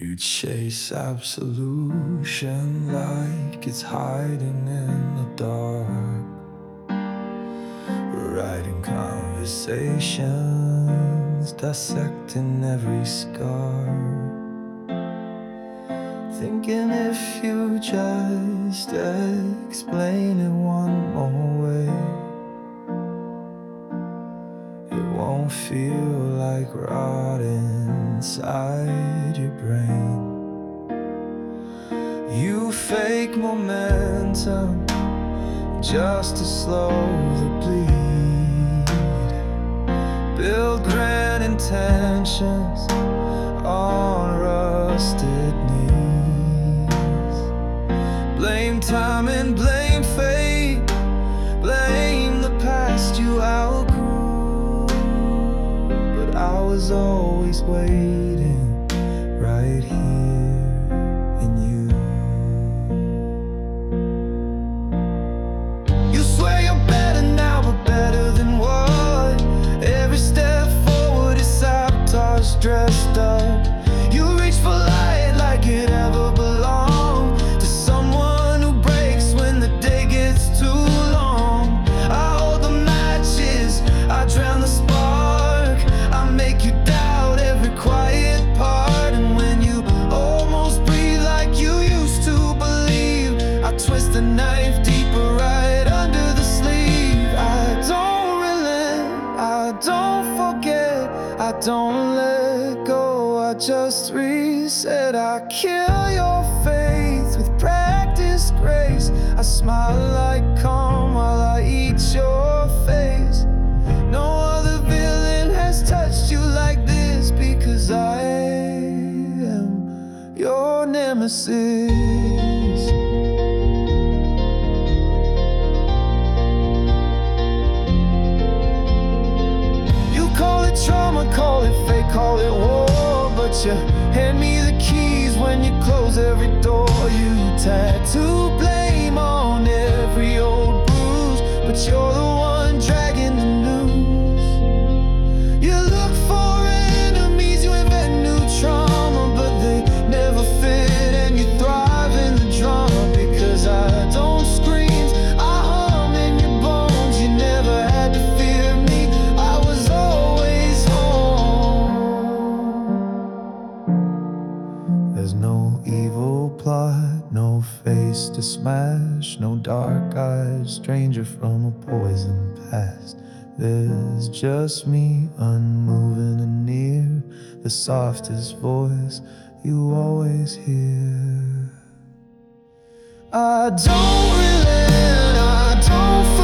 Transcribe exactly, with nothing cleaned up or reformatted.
You chase absolution like it's hiding in the dark, writing conversations, dissecting every scar, thinking if you just explain it one more way, it won't feel like rotting inside your brain. You fake momentum just to slow the bleed, build grand intentions on rusted knees. Blame time and blame fate, blame the past you outgrew, but I was always waiting right here in you. You swear you're better now, but better than what? Every step forward is sabotage dressed up. You reach for light like it ever belonged to someone who breaks when the day gets too long. I hold the matches, I drown the spark, I make you doubt every quiet part. And when you almost breathe like you used to believe, I twist the knife deeper right under the sleeve. I don't relent, I don't forget, I don't let go, I just reset. I kill your faith with practiced grace, I smile like calm while I eat your face. No other villain has touched you like this, because I am your nemesis. You call it trauma, call it fate, call it war, but you hand me the keys when you close every door. You tattoo blame on every old bruise, but you're the one dragging the news. You look for enemies, you invent new trauma, but they never fit and you thrive in the drama. Because I don't scream, I hum in your bones, you never had to fear me, I was always home. There's no evil plot, no face to smash, no dark eyes, stranger from a poison past. There's just me, unmoving and near, the softest voice you always hear. I don't relent, I don't